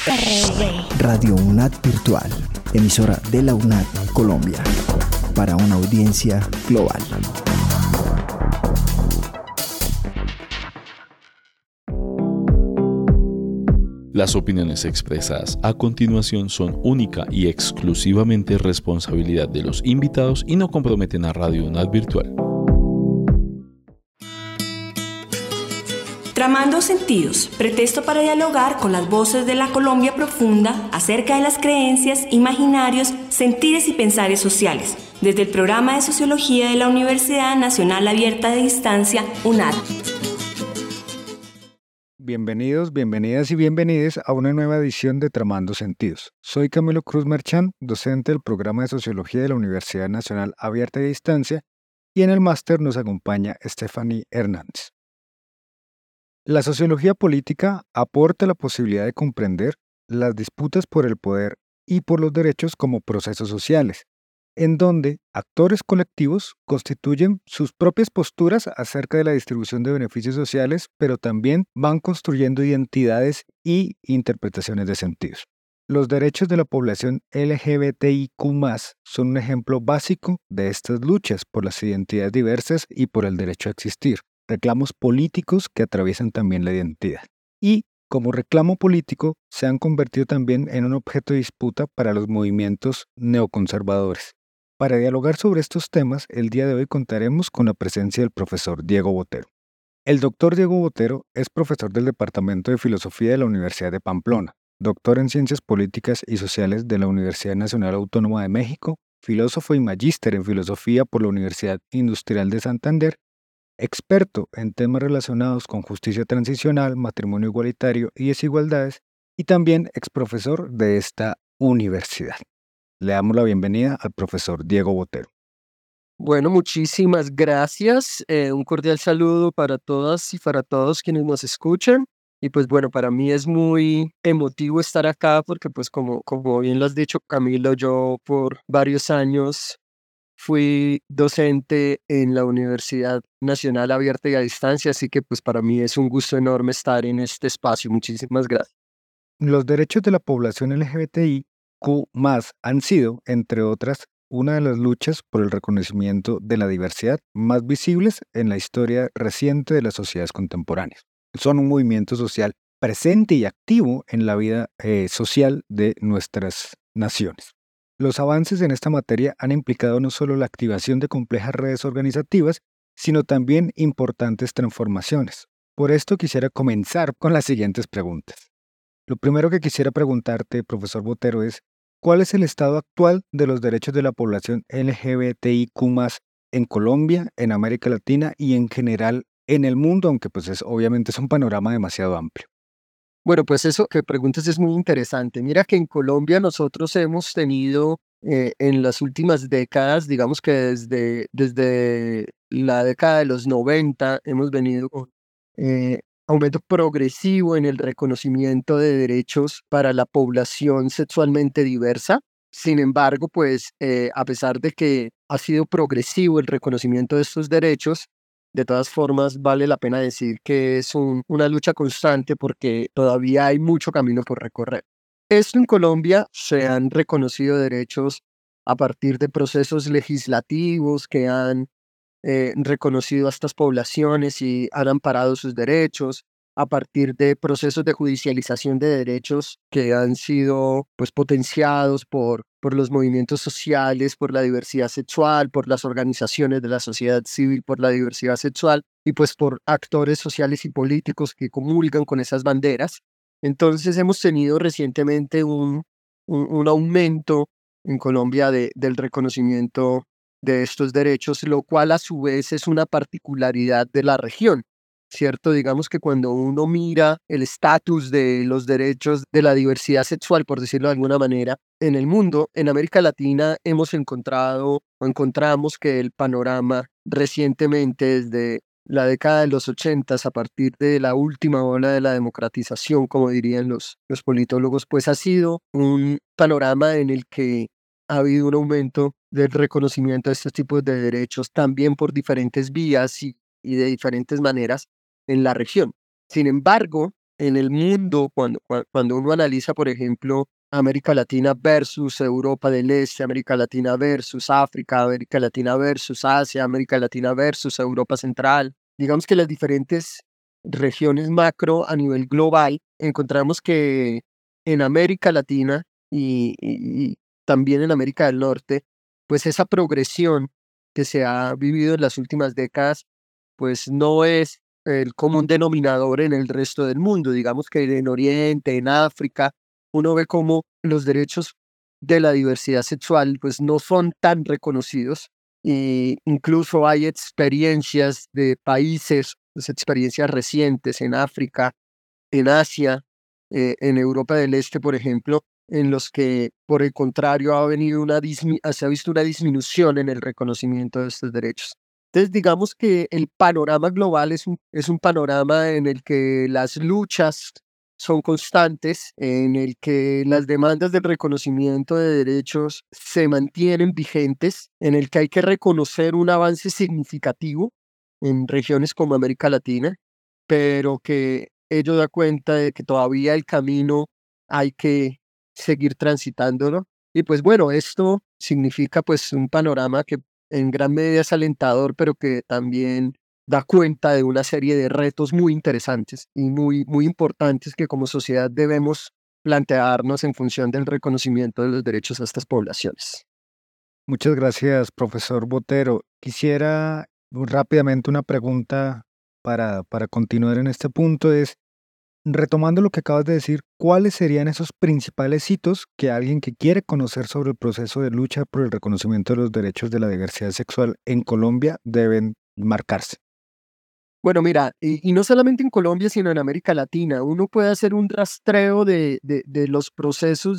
Radio UNAD Virtual, emisora de la UNAD Colombia, para una audiencia global. Las opiniones expresadas a continuación son única y exclusivamente responsabilidad de los invitados y no comprometen a Radio UNAD Virtual. Tramando sentidos, pretexto para dialogar con las voces de la Colombia profunda acerca de las creencias, imaginarios, sentires y pensares sociales, desde el programa de Sociología de la Universidad Nacional Abierta de Distancia, UNAD. Bienvenidos, bienvenidas y bienvenides a una nueva edición de Tramando Sentidos. Soy Camilo Cruz Merchán, docente del programa de Sociología de la Universidad Nacional Abierta de Distancia, y en el máster nos acompaña Stephanie Hernández. La sociología política aporta la posibilidad de comprender las disputas por el poder y por los derechos como procesos sociales, en donde actores colectivos constituyen sus propias posturas acerca de la distribución de beneficios sociales, pero también van construyendo identidades y interpretaciones de sentidos. Los derechos de la población LGBTIQ+ son un ejemplo básico de estas luchas por las identidades diversas y por el derecho a existir, reclamos políticos que atraviesan también la identidad. Y, como reclamo político, se han convertido también en un objeto de disputa para los movimientos neoconservadores. Para dialogar sobre estos temas, el día de hoy contaremos con la presencia del profesor Diego Botero. El doctor Diego Botero es profesor del Departamento de Filosofía de la Universidad de Pamplona, doctor en Ciencias Políticas y Sociales de la Universidad Nacional Autónoma de México, filósofo y magíster en Filosofía por la Universidad Industrial de Santander, experto en temas relacionados con justicia transicional, matrimonio igualitario y desigualdades, y también exprofesor de esta universidad. Le damos la bienvenida al profesor Diego Botero. Bueno, muchísimas gracias. Un cordial saludo para todas y para todos quienes nos escuchan. Y pues bueno, para mí es muy emotivo estar acá porque pues como bien lo has dicho, Camilo, yo por varios años fui docente en la Universidad Nacional Abierta y a Distancia, así que pues para mí es un gusto enorme estar en este espacio. Muchísimas gracias. Los derechos de la población LGBTIQ+ han sido, entre otras, una de las luchas por el reconocimiento de la diversidad más visibles en la historia reciente de las sociedades contemporáneas. Son un movimiento social presente y activo en la vida social de nuestras naciones. Los avances en esta materia han implicado no solo la activación de complejas redes organizativas, sino también importantes transformaciones. Por esto quisiera comenzar con las siguientes preguntas. Lo primero que quisiera preguntarte, profesor Botero, es ¿cuál es el estado actual de los derechos de la población LGBTIQ+ en Colombia, en América Latina y en general en el mundo, aunque pues obviamente es un panorama demasiado amplio? Bueno, pues eso que preguntas es muy interesante. Mira que en Colombia nosotros hemos tenido en las últimas décadas, digamos que desde la década de los 90, hemos venido con aumento progresivo en el reconocimiento de derechos para la población sexualmente diversa. Sin embargo, pues a pesar de que ha sido progresivo el reconocimiento de estos derechos, de todas formas, vale la pena decir que es una lucha constante porque todavía hay mucho camino por recorrer. Esto en Colombia se han reconocido derechos a partir de procesos legislativos que han reconocido a estas poblaciones y han amparado sus derechos, a partir de procesos de judicialización de derechos que han sido pues potenciados por los movimientos sociales, por la diversidad sexual, por las organizaciones de la sociedad civil, por la diversidad sexual y pues por actores sociales y políticos que comulgan con esas banderas. Entonces hemos tenido recientemente un aumento en Colombia del reconocimiento de estos derechos, lo cual a su vez es una particularidad de la región. ¿Cierto? Digamos que cuando uno mira el estatus de los derechos de la diversidad sexual, por decirlo de alguna manera, en el mundo, en América Latina hemos encontrado o encontramos que el panorama recientemente, desde la década de los 80, a partir de la última ola de la democratización, como dirían los politólogos, pues ha sido un panorama en el que ha habido un aumento del reconocimiento de estos tipos de derechos, también por diferentes vías y de diferentes maneras en la región. Sin embargo, en el mundo, cuando uno analiza, por ejemplo, América Latina versus Europa del Este, América Latina versus África, América Latina versus Asia, América Latina versus Europa Central, digamos que las diferentes regiones macro a nivel global, encontramos que en América Latina y también en América del Norte, pues esa progresión que se ha vivido en las últimas décadas, pues no es el común denominador en el resto del mundo. Digamos que en Oriente, en África, uno ve cómo los derechos de la diversidad sexual pues no son tan reconocidos, e incluso hay experiencias de países, pues, experiencias recientes en África, en Asia, en Europa del Este, por ejemplo, en los que, por el contrario, se ha visto una disminución en el reconocimiento de estos derechos. Entonces, digamos que el panorama global es un panorama en el que las luchas son constantes, en el que las demandas de reconocimiento de derechos se mantienen vigentes, en el que hay que reconocer un avance significativo en regiones como América Latina, pero que ello da cuenta de que todavía el camino hay que seguir transitándolo. Y pues bueno, esto significa pues un panorama que en gran medida es alentador, pero que también da cuenta de una serie de retos muy interesantes y muy importantes que como sociedad debemos plantearnos en función del reconocimiento de los derechos a estas poblaciones. Muchas gracias, profesor Botero. Quisiera rápidamente una pregunta para continuar en este punto es, retomando lo que acabas de decir, ¿cuáles serían esos principales hitos que alguien que quiere conocer sobre el proceso de lucha por el reconocimiento de los derechos de la diversidad sexual en Colombia deben marcarse? Bueno, mira, y no solamente en Colombia, sino en América Latina, uno puede hacer un rastreo de los procesos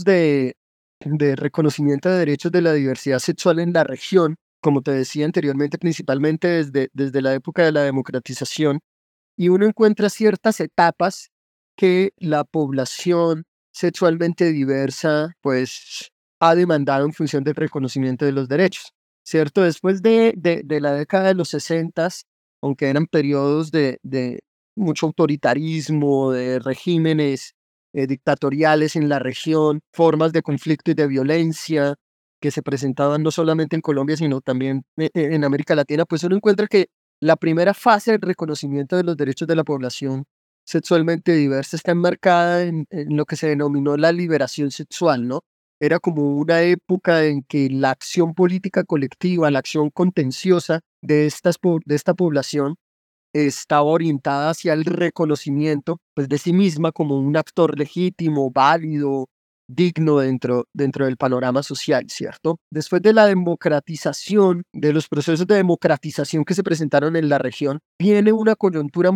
de reconocimiento de derechos de la diversidad sexual en la región, como te decía anteriormente, principalmente desde la época de la democratización, y uno encuentra ciertas etapas que la población sexualmente diversa, pues, ha demandado en función del reconocimiento de los derechos, ¿cierto? Después de la década de los 60, aunque eran periodos de mucho autoritarismo, de regímenes dictatoriales en la región, formas de conflicto y de violencia que se presentaban no solamente en Colombia, sino también en América Latina, pues uno encuentra que la primera fase del reconocimiento de los derechos de la población sexualmente diversa está enmarcada en lo que se denominó la liberación sexual, ¿no? Era como una época en que la acción política colectiva, la acción contenciosa de esta población estaba orientada hacia el reconocimiento pues, de sí misma como un actor legítimo, válido, digno dentro del panorama social, ¿cierto? Después de la democratización, de los procesos de democratización que se presentaron en la región, viene una coyuntura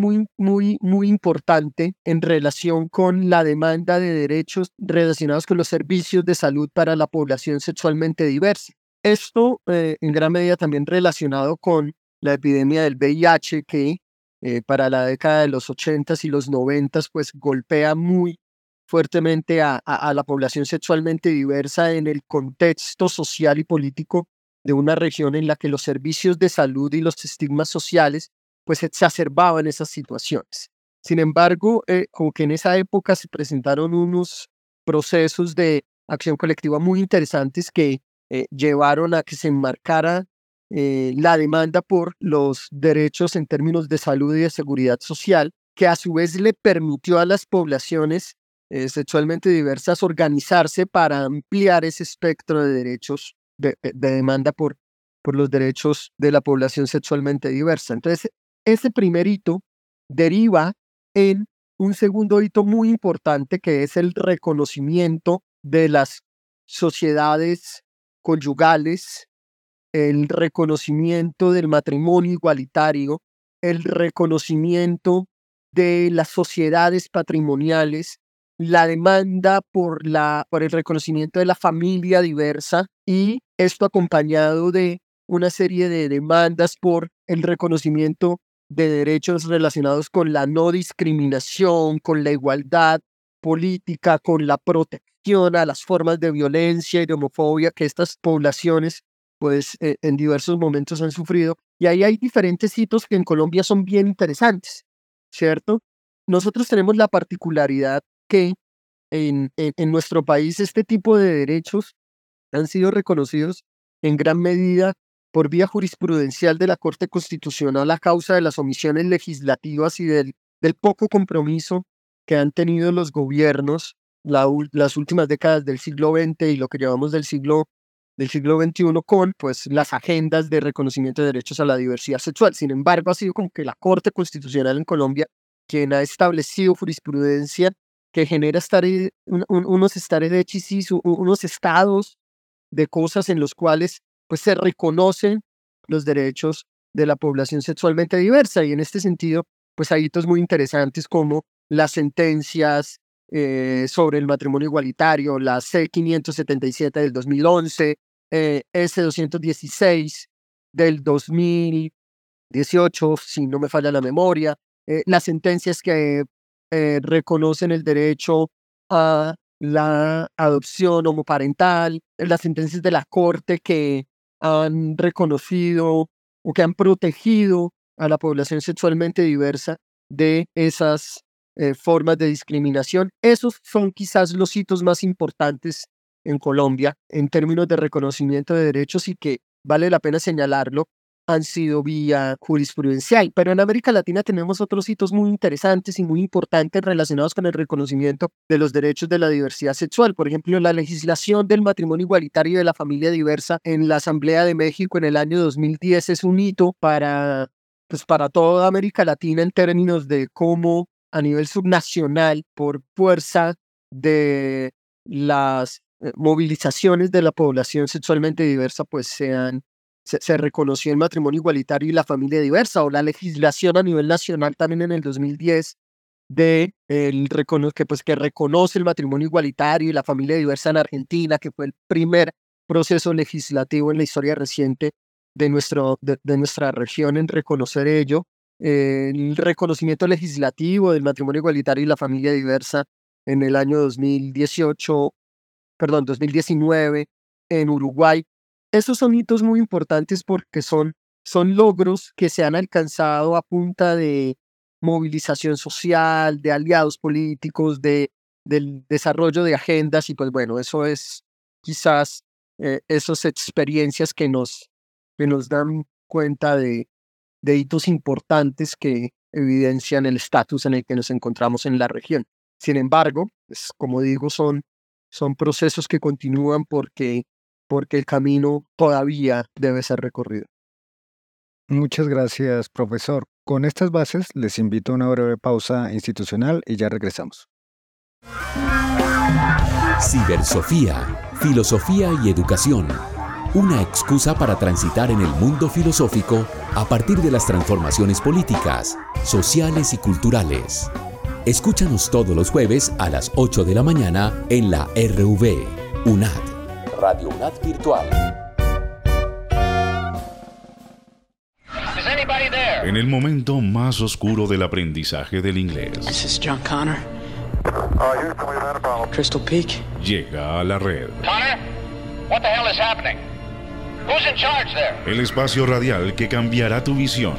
muy importante en relación con la demanda de derechos relacionados con los servicios de salud para la población sexualmente diversa. Esto en gran medida también relacionado con la epidemia del VIH que para la década de los 80s y los 90s, pues golpea muy fuertemente a la población sexualmente diversa en el contexto social y político de una región en la que los servicios de salud y los estigmas sociales pues exacerbaban esas situaciones. Sin embargo, como que en esa época se presentaron unos procesos de acción colectiva muy interesantes que llevaron a que se enmarcara la demanda por los derechos en términos de salud y de seguridad social, que a su vez le permitió a las poblaciones sexualmente diversas organizarse para ampliar ese espectro de derechos de demanda por los derechos de la población sexualmente diversa. Entonces, ese primer hito deriva en un segundo hito muy importante que es el reconocimiento de las sociedades conyugales, el reconocimiento del matrimonio igualitario, el reconocimiento de las sociedades patrimoniales, la demanda por el reconocimiento de la familia diversa y esto acompañado de una serie de demandas por el reconocimiento de derechos relacionados con la no discriminación, con la igualdad política, con la protección a las formas de violencia y de homofobia que estas poblaciones pues en diversos momentos han sufrido. Y ahí hay diferentes hitos que en Colombia son bien interesantes, ¿cierto? nosotros tenemos la particularidad que en nuestro país este tipo de derechos han sido reconocidos en gran medida por vía jurisprudencial de la Corte Constitucional a causa de las omisiones legislativas y del poco compromiso que han tenido los gobiernos las últimas décadas del siglo XX y lo que llevamos del siglo XXI con pues, las agendas de reconocimiento de derechos a la diversidad sexual. Sin embargo, ha sido como que la Corte Constitucional en Colombia quien ha establecido jurisprudencia que genera unos unos estados de cosas en los cuales pues, se reconocen los derechos de la población sexualmente diversa. Y en este sentido, pues hay hitos muy interesantes como las sentencias sobre el matrimonio igualitario, la C-577 del 2011, S-216 del 2018, si no me falla la memoria, las sentencias que reconocen el derecho a la adopción homoparental, las sentencias de la Corte que han reconocido o que han protegido a la población sexualmente diversa de esas formas de discriminación. Esos son quizás los hitos más importantes en Colombia en términos de reconocimiento de derechos y que vale la pena señalarlo, han sido vía jurisprudencial. Pero en América Latina tenemos otros hitos muy interesantes y muy importantes relacionados con el reconocimiento de los derechos de la diversidad sexual. Por ejemplo, la legislación del matrimonio igualitario y de la familia diversa en la Asamblea de México en el año 2010 es un hito para toda América Latina en términos de cómo a nivel subnacional, por fuerza de las movilizaciones de la población sexualmente diversa, pues se reconoció el matrimonio igualitario y la familia diversa, o la legislación a nivel nacional también en el 2010 que reconoce el matrimonio igualitario y la familia diversa en Argentina, que fue el primer proceso legislativo en la historia reciente de nuestra región en reconocer ello. El reconocimiento legislativo del matrimonio igualitario y la familia diversa en el año 2019 en Uruguay. Esos son hitos muy importantes porque son logros que se han alcanzado a punta de movilización social, de aliados políticos, del desarrollo de agendas y pues bueno, eso es quizás esas experiencias que nos dan cuenta de hitos importantes que evidencian el estatus en el que nos encontramos en la región. Sin embargo, pues, como digo, son procesos que continúan porque el camino todavía debe ser recorrido. Muchas gracias, profesor. Con estas bases les invito a una breve pausa institucional y ya regresamos. Cibersofía, filosofía y educación. Una excusa para transitar en el mundo filosófico a partir de las transformaciones políticas, sociales y culturales. Escúchanos todos los jueves a las 8 de la mañana en la RV, UNAD, Radio UNAD Virtual. En el momento más oscuro del aprendizaje del inglés. This is John Connor. Crystal Peak. Llega a la red. Connor, what the hell is happening? Who's in charge there? El espacio radial que cambiará tu visión.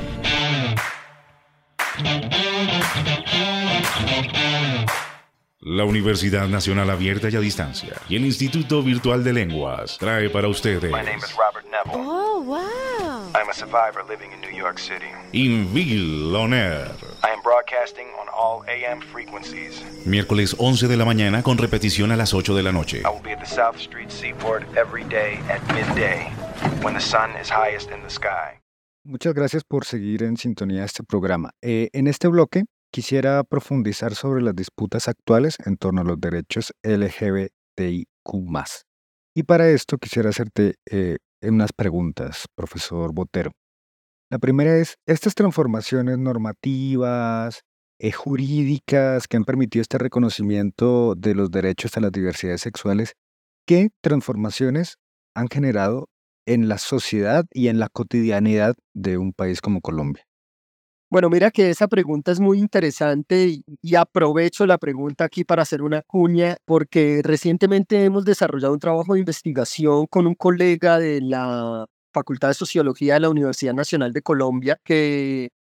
La Universidad Nacional Abierta y a Distancia y el Instituto Virtual de Lenguas trae para ustedes My name is Robert Neville. Oh, wow. I'm a survivor living in New York City. Inville On Air. I am broadcasting on all AM frequencies. Miércoles 11 de la mañana con repetición a las 8 de la noche. I will be at the South Street Seaport every day at midday when the sun is highest in the sky. Muchas gracias por seguir en sintonía de este programa. En este bloque quisiera profundizar sobre las disputas actuales en torno a los derechos LGBTIQ+. Y para esto quisiera hacerte unas preguntas, profesor Botero. La primera es, estas transformaciones normativas, jurídicas que han permitido este reconocimiento de los derechos a las diversidades sexuales, ¿qué transformaciones han generado en la sociedad y en la cotidianidad de un país como Colombia? Bueno, mira que esa pregunta es muy interesante y aprovecho la pregunta aquí para hacer una cuña porque recientemente hemos desarrollado un trabajo de investigación con un colega de la Facultad de Sociología de la Universidad Nacional de Colombia que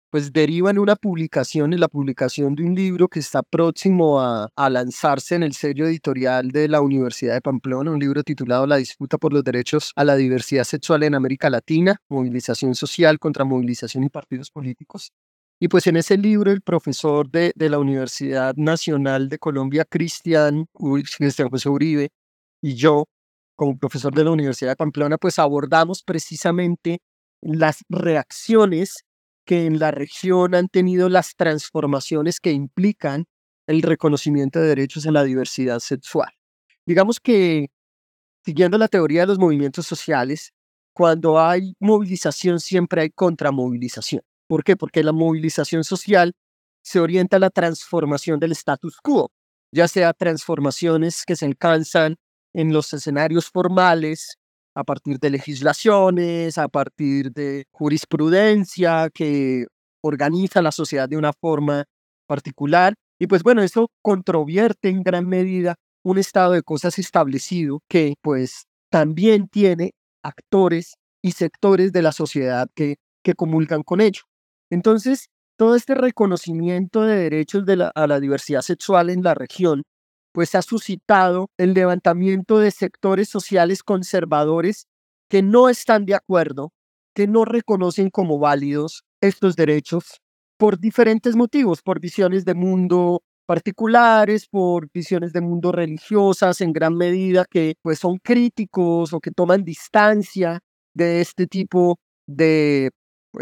pues deriva en la publicación de un libro que está próximo a lanzarse en el sello editorial de la Universidad de Pamplona, un libro titulado La disputa por los derechos a la diversidad sexual en América Latina, movilización social contra movilización y partidos políticos. Y pues en ese libro el profesor de la Universidad Nacional de Colombia, Cristian José Uribe, y yo, como profesor de la Universidad de Pamplona, pues abordamos precisamente las reacciones que en la región han tenido las transformaciones que implican el reconocimiento de derechos en la diversidad sexual. Digamos que, siguiendo la teoría de los movimientos sociales, cuando hay movilización siempre hay contramovilización. ¿Por qué? Porque la movilización social se orienta a la transformación del status quo, ya sea transformaciones que se alcanzan en los escenarios formales, a partir de legislaciones, a partir de jurisprudencia que organiza la sociedad de una forma particular. Y pues bueno, eso controvierte en gran medida un estado de cosas establecido que pues también tiene actores y sectores de la sociedad que comulgan con ello. Entonces, todo este reconocimiento de derechos a la diversidad sexual en la región pues ha suscitado el levantamiento de sectores sociales conservadores que no están de acuerdo, que no reconocen como válidos estos derechos por diferentes motivos, por visiones de mundo particulares, por visiones de mundo religiosas en gran medida que pues son críticos o que toman distancia de este tipo de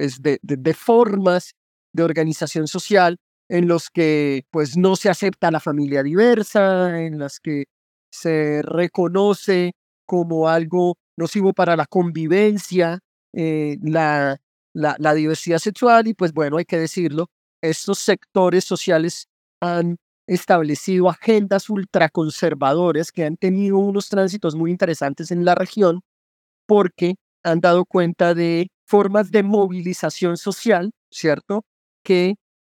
formas de organización social en los que pues no se acepta la familia diversa, en las que se reconoce como algo nocivo para la convivencia, la diversidad sexual. Y pues bueno, hay que decirlo, estos sectores sociales han establecido agendas ultraconservadoras que han tenido unos tránsitos muy interesantes en la región porque han dado cuenta de formas de movilización social, ¿cierto?, que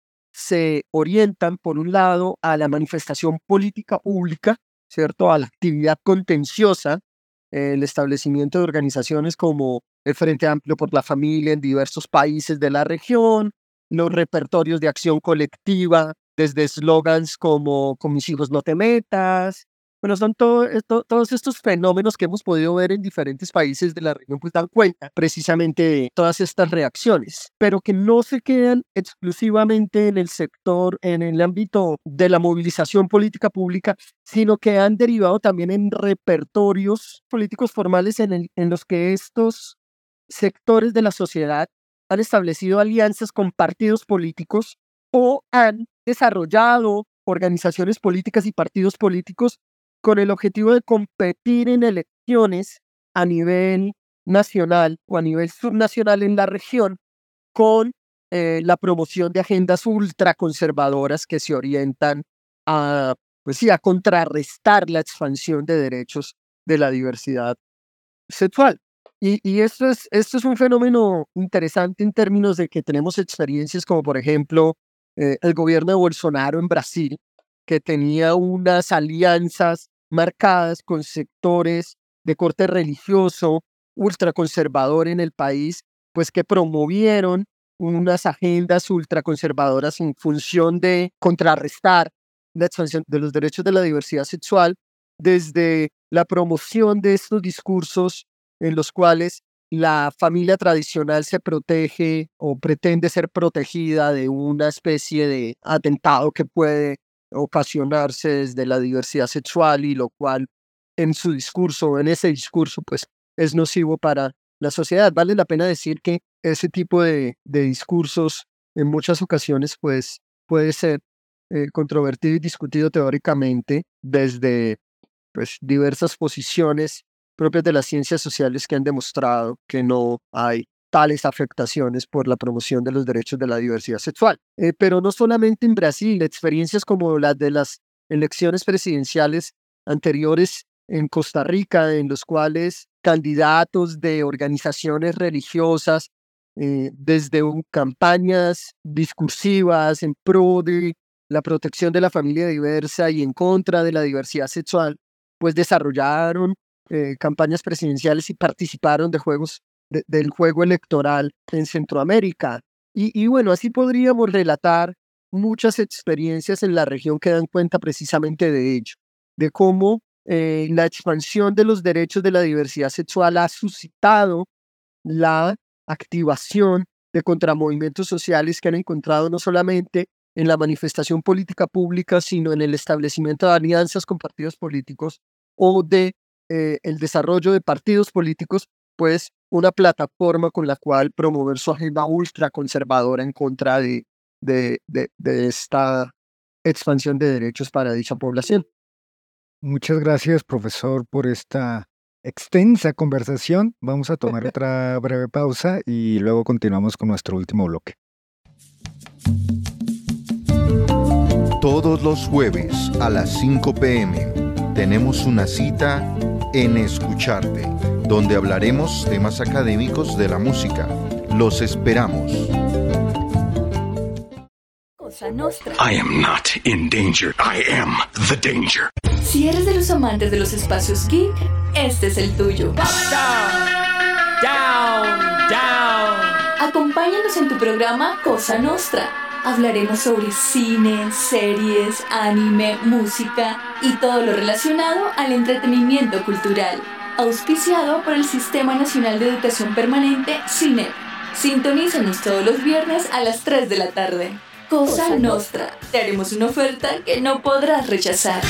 se orientan, por un lado, a la manifestación política pública, ¿cierto?, a la actividad contenciosa, el establecimiento de organizaciones como el Frente Amplio por la Familia en diversos países de la región, los repertorios de acción colectiva, desde eslogans como "con mis hijos no te metas". Bueno, son todos estos fenómenos que hemos podido ver en diferentes países de la región, pues dan cuenta precisamente de todas estas reacciones, pero que no se quedan exclusivamente en el sector, en el ámbito de la movilización política pública, sino que han derivado también en repertorios políticos formales en los que estos sectores de la sociedad han establecido alianzas con partidos políticos o han desarrollado organizaciones políticas y partidos políticos con el objetivo de competir en elecciones a nivel nacional o a nivel subnacional en la región con la promoción de agendas ultraconservadoras que se orientan a, pues sí, a contrarrestar la expansión de derechos de la diversidad sexual. Y esto es un fenómeno interesante en términos de que tenemos experiencias como, por ejemplo, el gobierno de Bolsonaro en Brasil, que tenía unas alianzas marcadas con sectores de corte religioso, ultraconservador en el país, pues que promovieron unas agendas ultraconservadoras en función de contrarrestar la expansión de los derechos de la diversidad sexual, desde la promoción de estos discursos en los cuales la familia tradicional se protege o pretende ser protegida de una especie de atentado que puede ocasionarse desde la diversidad sexual, y lo cual en ese discurso, pues es nocivo para la sociedad. Vale la pena decir que ese tipo de discursos en muchas ocasiones pues puede ser controvertido y discutido teóricamente desde pues diversas posiciones propias de las ciencias sociales que han demostrado que no hay tales afectaciones por la promoción de los derechos de la diversidad sexual. Pero no solamente en Brasil, experiencias como las de las elecciones presidenciales anteriores en Costa Rica, en los cuales candidatos de organizaciones religiosas, desde campañas discursivas en pro de la protección de la familia diversa y en contra de la diversidad sexual, pues desarrollaron campañas presidenciales y participaron del juego electoral en Centroamérica. Y bueno, así podríamos relatar muchas experiencias en la región que dan cuenta precisamente de ello, de cómo la expansión de los derechos de la diversidad sexual ha suscitado la activación de contramovimientos sociales que han encontrado no solamente en la manifestación política pública, sino en el establecimiento de alianzas con partidos políticos o de el desarrollo de partidos políticos, pues una plataforma con la cual promover su agenda ultraconservadora en contra de esta expansión de derechos para dicha población. Muchas gracias, profesor, por esta extensa conversación. Vamos a tomar otra breve pausa y luego continuamos con nuestro último bloque. Todos los jueves a las 5 p.m. tenemos una cita en Escucharte, donde hablaremos temas académicos de la música. Los esperamos. I am not in danger. I am the danger. Si eres de los amantes de los espacios geek, este es el tuyo. Down. Acompáñanos en tu programa Cosa Nostra. Hablaremos sobre cine, series, anime, música y todo lo relacionado al entretenimiento cultural. Auspiciado por el Sistema Nacional de Educación Permanente, SINEP. Sintonízanos todos los viernes a las 3 de la tarde. Cosa Nostra. Te haremos una oferta que no podrás rechazar.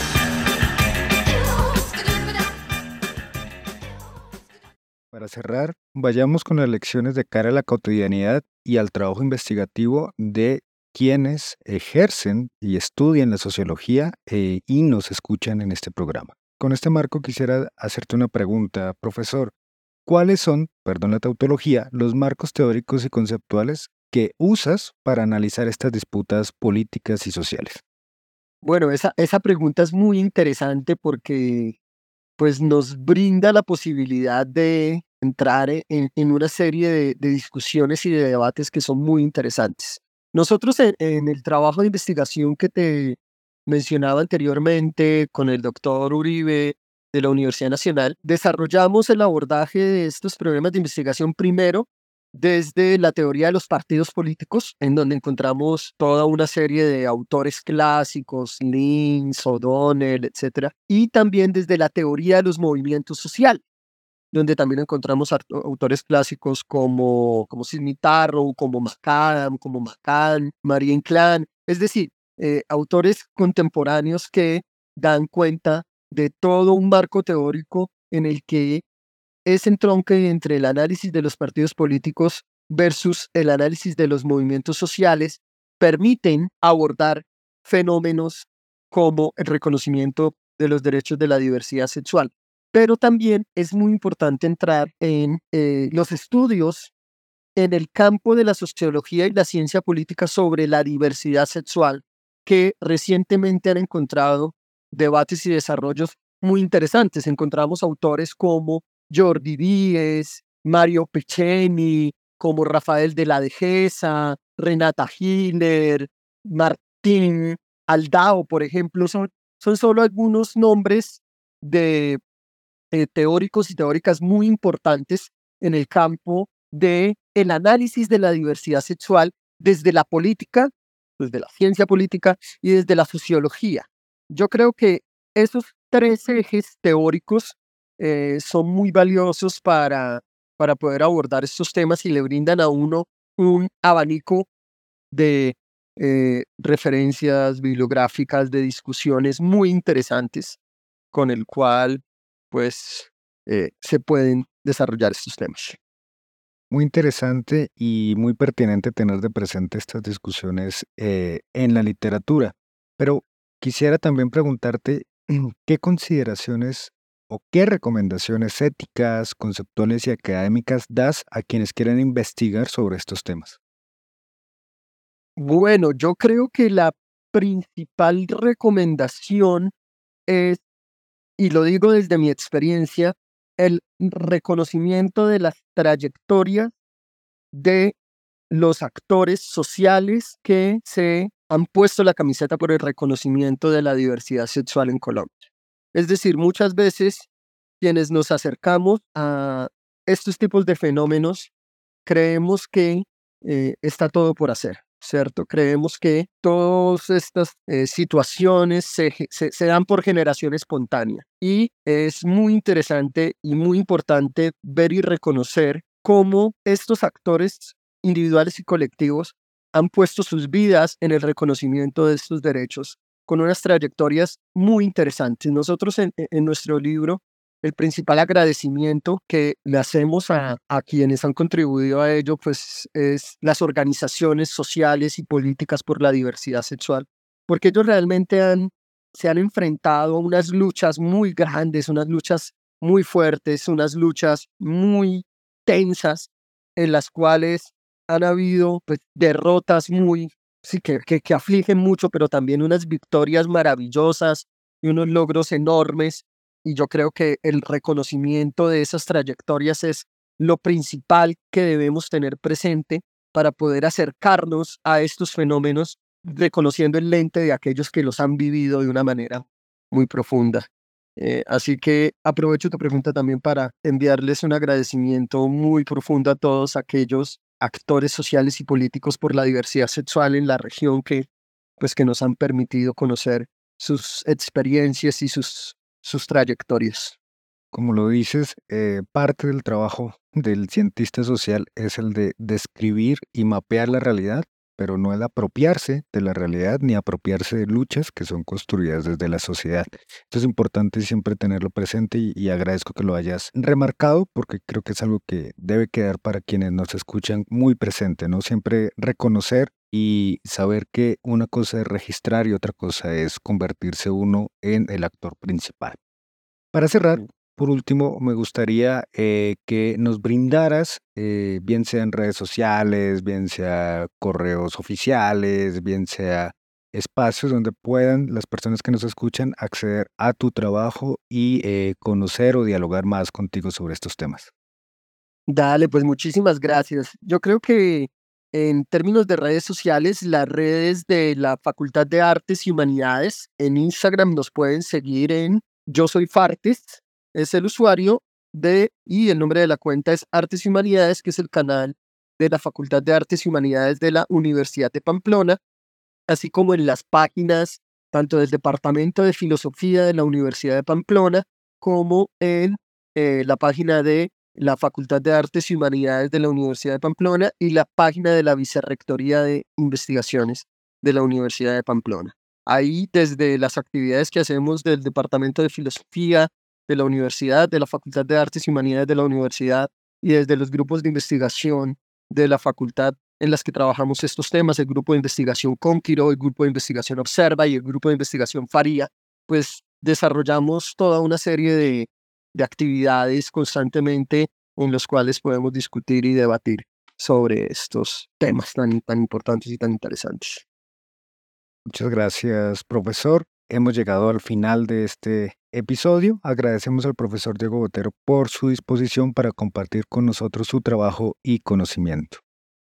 Para cerrar, vayamos con las lecciones de cara a la cotidianidad y al trabajo investigativo de quienes ejercen y estudian la sociología y nos escuchan en este programa. Con este marco quisiera hacerte una pregunta, profesor. ¿Cuáles son, perdón la tautología, los marcos teóricos y conceptuales que usas para analizar estas disputas políticas y sociales? Bueno, esa pregunta es muy interesante porque pues, nos brinda la posibilidad de entrar en una serie de discusiones y de debates que son muy interesantes. Nosotros en el trabajo de investigación que te mencionaba anteriormente con el doctor Uribe de la Universidad Nacional, desarrollamos el abordaje de estos problemas de investigación primero desde la teoría de los partidos políticos, en donde encontramos toda una serie de autores clásicos, Lins, O'Donnell, etc. Y también desde la teoría de los movimientos sociales, donde también encontramos autores clásicos como Sidney Tarrow, como McAdam, como McCann, Marie Inclán, es decir, autores contemporáneos que dan cuenta de todo un marco teórico en el que ese entronque entre el análisis de los partidos políticos versus el análisis de los movimientos sociales permiten abordar fenómenos como el reconocimiento de los derechos de la diversidad sexual. Pero también es muy importante entrar en los estudios en el campo de la sociología y la ciencia política sobre la diversidad sexual, que recientemente han encontrado debates y desarrollos muy interesantes. Encontramos autores como Jordi Díez, Mario Peceni, como Rafael de la Dehesa, Renata Hiller, Martín Aldao, por ejemplo, son solo algunos nombres de teóricos y teóricas muy importantes en el campo del análisis de la diversidad sexual desde la política, desde la ciencia política y desde la sociología. Yo creo que esos tres ejes teóricos son muy valiosos para poder abordar estos temas y le brindan a uno un abanico de referencias bibliográficas, de discusiones muy interesantes con el cual pues se pueden desarrollar estos temas. Muy interesante y muy pertinente tener de presente estas discusiones en la literatura, pero quisiera también preguntarte qué consideraciones o qué recomendaciones éticas, conceptuales y académicas das a quienes quieren investigar sobre estos temas. Bueno, yo creo que la principal recomendación es, y lo digo desde mi experiencia, el reconocimiento de las trayectorias de los actores sociales que se han puesto la camiseta por el reconocimiento de la diversidad sexual en Colombia. Es decir, muchas veces quienes nos acercamos a estos tipos de fenómenos creemos que está todo por hacer, ¿cierto? Creemos que todas estas situaciones se dan por generación espontánea y es muy interesante y muy importante ver y reconocer cómo estos actores individuales y colectivos han puesto sus vidas en el reconocimiento de estos derechos con unas trayectorias muy interesantes. Nosotros en nuestro libro, el principal agradecimiento que le hacemos a quienes han contribuido a ello, pues es las organizaciones sociales y políticas por la diversidad sexual, porque ellos realmente se han enfrentado a unas luchas muy grandes, unas luchas muy fuertes, unas luchas muy tensas, en las cuales han habido pues, derrotas sí, que afligen mucho, pero también unas victorias maravillosas y unos logros enormes. Y yo creo que el reconocimiento de esas trayectorias es lo principal que debemos tener presente para poder acercarnos a estos fenómenos, reconociendo el lente de aquellos que los han vivido de una manera muy profunda. Así que aprovecho tu pregunta también para enviarles un agradecimiento muy profundo a todos aquellos actores sociales y políticos por la diversidad sexual en la región que nos han permitido conocer sus experiencias y sus trayectorias. Como lo dices, parte del trabajo del cientista social es el de describir y mapear la realidad, pero no el apropiarse de la realidad ni apropiarse de luchas que son construidas desde la sociedad. Esto es importante siempre tenerlo presente y agradezco que lo hayas remarcado porque creo que es algo que debe quedar para quienes nos escuchan muy presente, ¿no? Siempre reconocer y saber que una cosa es registrar y otra cosa es convertirse uno en el actor principal. Para cerrar, por último, me gustaría que nos brindaras, bien sea en redes sociales, bien sea correos oficiales, bien sea espacios donde puedan las personas que nos escuchan acceder a tu trabajo y conocer o dialogar más contigo sobre estos temas. Dale, pues muchísimas gracias. Yo creo que en términos de redes sociales, las redes de la Facultad de Artes y Humanidades en Instagram nos pueden seguir en Yo Soy Fartes, es el usuario y el nombre de la cuenta es Artes y Humanidades, que es el canal de la Facultad de Artes y Humanidades de la Universidad de Pamplona, así como en las páginas tanto del Departamento de Filosofía de la Universidad de Pamplona como en la página de la Facultad de Artes y Humanidades de la Universidad de Pamplona y la página de la Vicerrectoría de Investigaciones de la Universidad de Pamplona. Ahí, desde las actividades que hacemos del Departamento de Filosofía de la Universidad, de la Facultad de Artes y Humanidades de la Universidad y desde los grupos de investigación de la facultad en las que trabajamos estos temas, el grupo de investigación Conquiro, el grupo de investigación Observa y el grupo de investigación Faría, pues desarrollamos toda una serie de actividades constantemente en los cuales podemos discutir y debatir sobre estos temas tan importantes y tan interesantes. Muchas gracias, profesor. Hemos llegado al final de este episodio. Agradecemos al profesor Diego Botero por su disposición para compartir con nosotros su trabajo y conocimiento.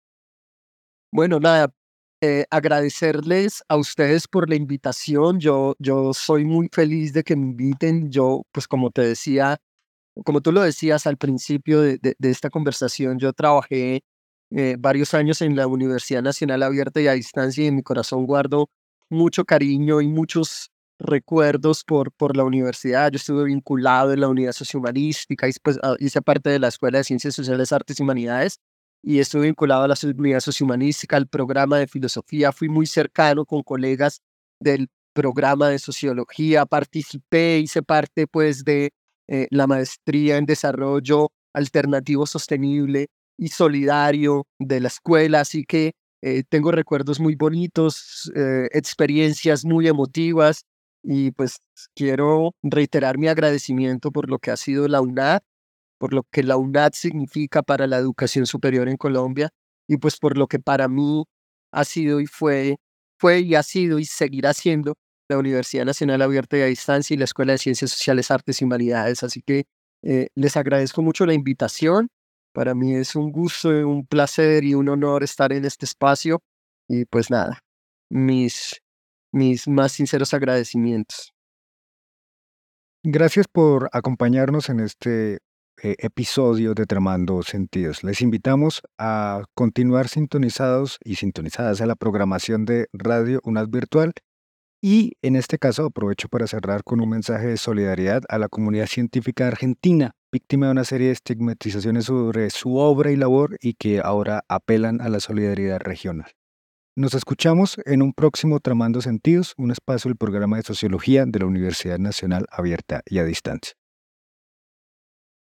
Bueno, nada, agradecerles a ustedes por la invitación. Yo soy muy feliz de que me inviten. Yo, pues como te decía, como tú lo decías al principio de esta conversación, yo trabajé varios años en la Universidad Nacional Abierta y a Distancia y en mi corazón guardo mucho cariño y muchos recuerdos por la universidad. Yo estuve vinculado en la unidad sociohumanística y pues, hice parte de la Escuela de Ciencias Sociales, Artes y Humanidades y estuve vinculado a la unidad sociohumanística, al programa de filosofía. Fui muy cercano con colegas del programa de sociología, participé, hice parte pues de la maestría en desarrollo alternativo sostenible y solidario de la escuela, así que tengo recuerdos muy bonitos, experiencias muy emotivas y pues quiero reiterar mi agradecimiento por lo que ha sido la UNAD, por lo que la UNAD significa para la educación superior en Colombia y pues por lo que para mí ha sido y fue y ha sido y seguirá siendo la Universidad Nacional Abierta y a Distancia y la Escuela de Ciencias Sociales, Artes y Humanidades. Así que les agradezco mucho la invitación. Para mí es un gusto, un placer y un honor estar en este espacio. Y pues nada, mis más sinceros agradecimientos. Gracias por acompañarnos en este episodio de Tramando Sentidos. Les invitamos a continuar sintonizados y sintonizadas a la programación de Radio UNAD Virtual. Y en este caso aprovecho para cerrar con un mensaje de solidaridad a la comunidad científica argentina, víctima de una serie de estigmatizaciones sobre su obra y labor y que ahora apelan a la solidaridad regional. Nos escuchamos en un próximo Tramando Sentidos, un espacio del programa de Sociología de la Universidad Nacional Abierta y a Distancia.